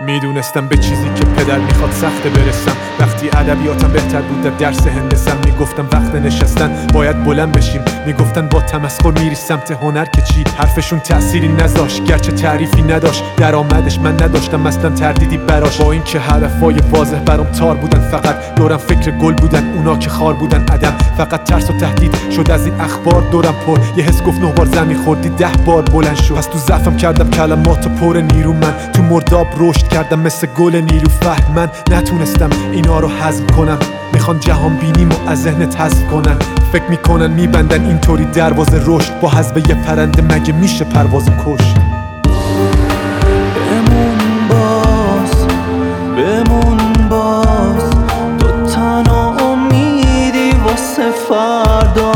میدونستم به چیزی که پدر میخواد سخته برسم. وقتی ادبیاتم بهتر بود در درس هندسم، میگفتم وقت نشستن باید بلند بشیم. میگفتن با تمسخر میری سمت هنر که چی؟ حرفشون تأثیری نذاشت گرچه تعریفی نداشت. درآمدش من نداشتم اصلا تردیدی براش. با اینکه هدفای واضح برام تار بودن، فقط دورم فکر گل بودن، اونا که خار بودن عدم. فقط ترس و تهدید شد از این اخبار دورم پر. یه حس گفت 9 بار زمین خوردی 10 بار بلند شو. از تو ضعفم کردم کلمات پر نیرو، من تو مرداب رشد کردم مثل گل نیلوفر. من نتونستم اینا رو هضم کنم، میخوان جهان بینیمو از ذهنت حذف کنن. فکر میکنن میبندن اینطوری دروازه رشد، با حذف یه پرنده مگه میشه پرواز کشت؟ بمون باز تو تنها امیدی واسه فردا.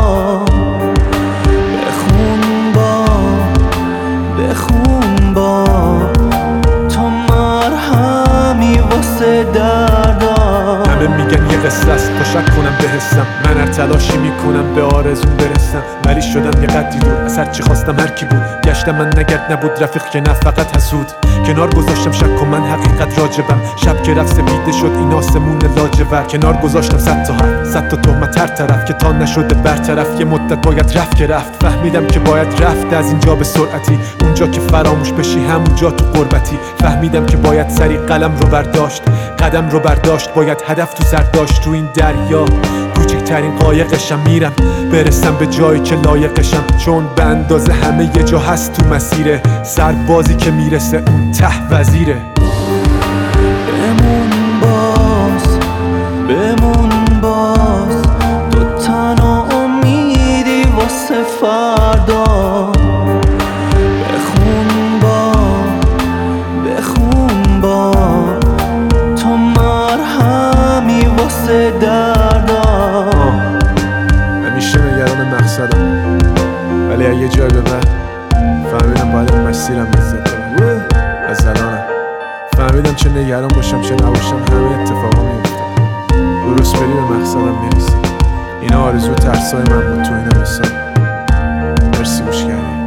بخون با تو مرهمی واسه دردا. همه میگن یه قصه است تا شک کنم به حسم. من هر تلاشی میکنم به آرزون برسم، ولی شدم یه قدری دور از هر چی خواستم هر کی بود. گشتم من نگرد نبود رفیق که نه فقط حسود. کنار گذاشتم شک و من حقیقت راجبم. شب که رفت سپیده شد این آسمون لاجورد. کنار گذاشتم 100 تا حرف 100 تا تهمت هر طرف که تا نشده برطرف. یه مدت باید رفت که رفت، فهمیدم که باید رفت از اینجا به سرعتی. اونجا که فراموش بشی همونجا تو غربتی. فهمیدم که باید سری قلم رو برداشت، قدم رو برداشت. باید هدف تو سر داشت. تو این دریا کوچکترین قایقشم، میرم برسم به جایی که لایقشم. چون به اندازه همه یه جا هست تو مسیره، سربازی که میرسه اون ته وزیره. بمون باز تو تنها امیدی واسه فردا. بخون با تو مرهمی واسه دردا. همیشه نگران مقصدم، ولی اگه یه جای به بعد فهمیدم باید مسیرم لذت ببرم. از الانم فهمیدم چه نگران باشم چه نباشم همه اتفاقا میفته. درست بری به مقصدم میرسی. اینا آرزو ترسای من بود، تو اینا مثال. مرسی گوش کردی.